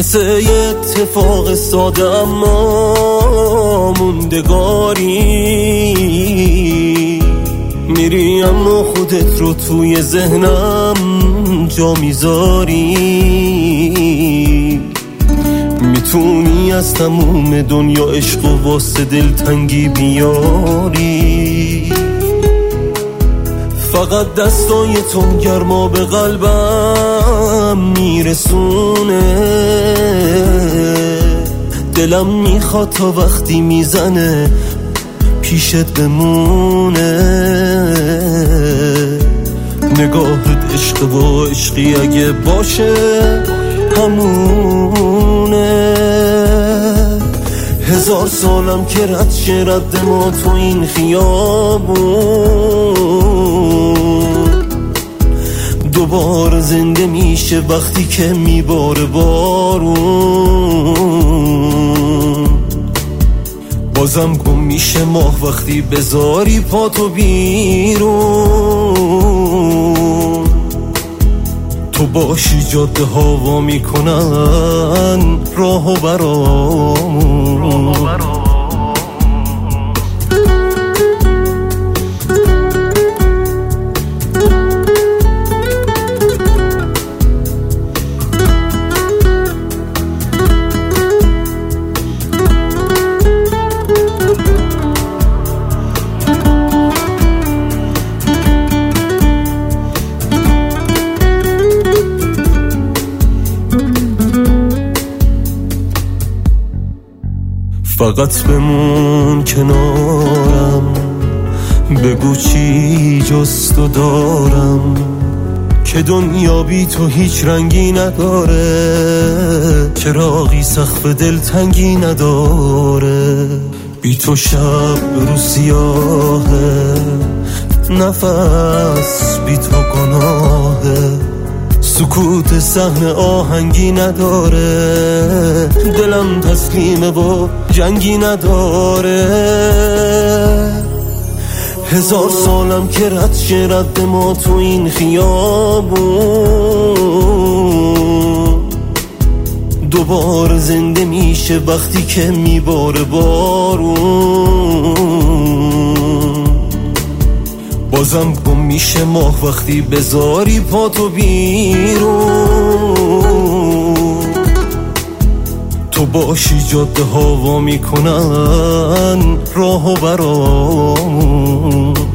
مثل یه اتفاق ساده اما موندگاری، میری اما خودت رو توی ذهنم جا میذاری. میتونی از تموم دنیا عشق و واسه دلتنگی بیاری، فقط دستای تو گرما به قلبم میرسونه. دلم میخواد تا وقتی میزنه پیشت بمونه. نگاهت عشق و عشقی اگه باشه همونه. 1000 سالم که رد شه رد ما تو این خیابون، دوباره زنده میشه وقتی که میباره بارون. بازم گم میشه ماه وقتی بذاری پاتو بیرون. تو باشی جاده ها وا میکنن راهو برامون. فقط بمون کنارم، بگو چی جز تو دارم، که دنیا بی تو هیچ رنگی نداره، چراغی سقف دلتنگی نداره. بی تو شب رو سیاهه، نفس بی تو گناهه، سکوت صحن آهنگی نداره، دلم تسلیمه و جنگی نداره. 1000 سالم که رد شه رد ما تو این خیابون، دوباره زنده میشه وقتی که میباره بارون. بازم گم میشه ماه وقتی بذاری پاتو بیرون. تو باشی جاده ها وا میکنن راهو برامون.